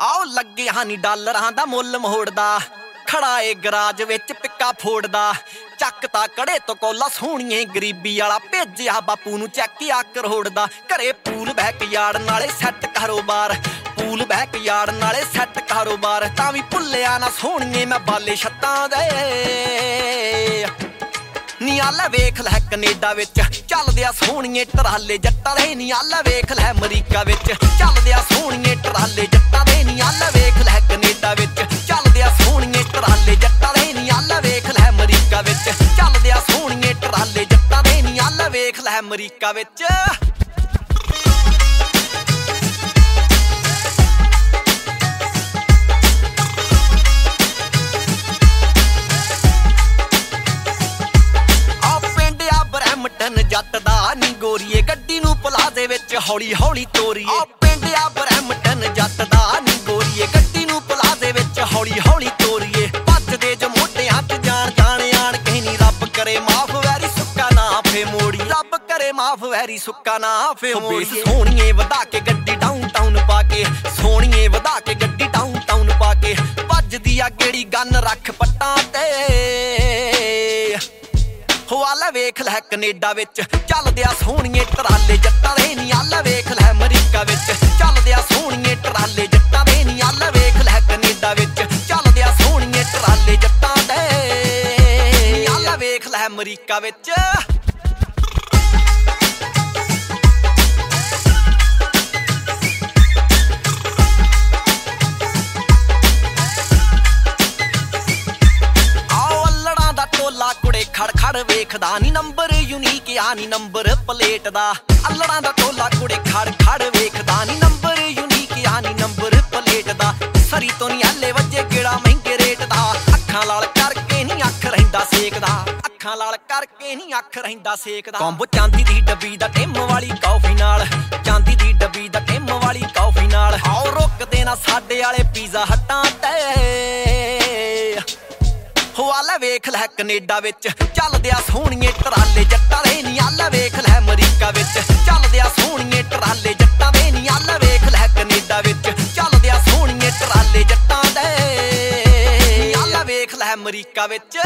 आओ लगे हानी डालरां दा मुੱਲ ਮੋੜਦਾ खड़ा ए गराज विच पिक्का फोड़दा ਚੱਕਤਾ कड़े तो कोला सोहणीए गरीबी वाला भेजिया बापू नूं चैक आ करोड़दा घरे पूल बैक यार्ड नाले सैट कारोबार पूल बैक यार्ड नाले सैट कारोबार तां वी भुल्लिया ना सोहणीए मैं बाले छत्तां दे नियाला वेख लै कनेडा विच चलदिया सोहणीए टराले जट्टां दे नियाला वेख लै अमरीका विच चलदिया सोहणीए टराले जट्टां दे नियाला वेख लै कनेडा विच चलदिया सोहणीए टराले जट्टां दे नियाला वेख लै अमरीका विच चलदिया सोहणीए टराले जट्टां दे नियाला वेख लै अमरीका विच जट दा नी गोरीए गड्डी नूं पलाजे विच हौली हौली तोरीए पिंड आ ब्रैम्पटन जट दा नी गोरीए गड्डी नूं पलाजे विच हौली हौली तोरीए भजदे जो मोढियां च जान जान आण कहीं नी रब करे माफ वैरी सुक्का ना फे मोड़ी रब करे माफ वैरी सुक्का ना फे मोड़ी सोहणीए वधा के गड्डी डाउनटाउन पा के सोहणीए वधा के गड्डी डाउनटाउन पा के भजदी आ गेड़ी गन रख पट्टां ते हवाला वेख लै कनेडा विच चलदिया सोहणीए टराले जट्टां दे नियाला वेख लै अमरीका विच चलदिया सोहणीए टराले जट्टां दे नियाला वेख लै कनेडा विच चलदिया सोहणीए टराले जट्टां दे नियाला वेख लै अमरीका विच खड़ खड़ वेखदा नी नंबर यूनीक आ नी नंबर प्लेट दा अल्लड़ां दा टोला कुड़े खड़ खड़ वेखदा नी नंबर यूनीक आ नी नंबर प्लेट दा सरी तो नी हले वजे गेड़ा महंगे रेट दा अखां लाल करके नी अख रहिंदा सेकदा अखां लाल करके नी अख रहिंदा सेकदा कोंबो चांदी दी डब्बी दा टिम वाली कॉफी नाल चांदी दी डब्बी दा टिम वाली कॉफी नाल आओ रुक देना साडे वाले पिज़्ज़ा हट्टां ते हवाला वेख लै कनेडा विच चलदिया सोहणीए टराले जट्टां दे नियाला वेख लै अमरीका विच चलदिया सोहणीए टराले जट्टां दे नियाला वेख लै कनेडा विच चलदिया सोहणीए टराले जट्टां दे नियाला वेख लै अमरीका विच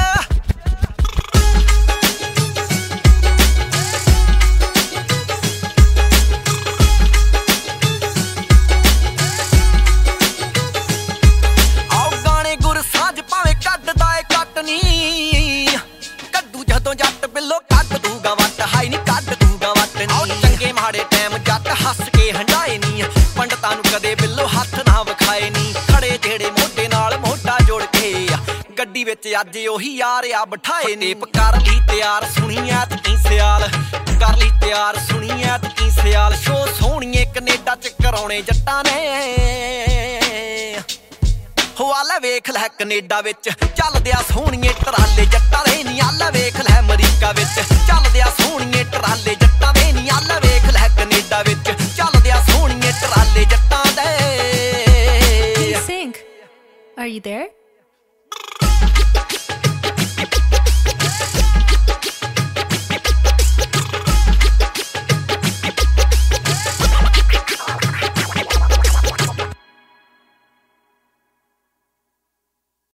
कड्डू जदों जट बिल्लो कट दूगा वट हाई नी कट दूगा वट नी चंगे माड़े टाइम जट हस के हंडाए नी पंडतां नूं कदे बिल्लो हथ ना विखाए नी खड़े जेड़े मोढे नाल मोढा जोड़ के गड्डी विच अज ओही यार आ बिठाए नी कर ली तैयार सुणीए ते की सियाल कर ली तैयार सुणीए ते की सियाल शो सोहणीए कनेडा च कराउणे जट्टां ने हवाला वेख लै कनेडा विच चलदिया सोहणीए टराले जट्टां दे नियाला वेख लै अमरीका विच चलदिया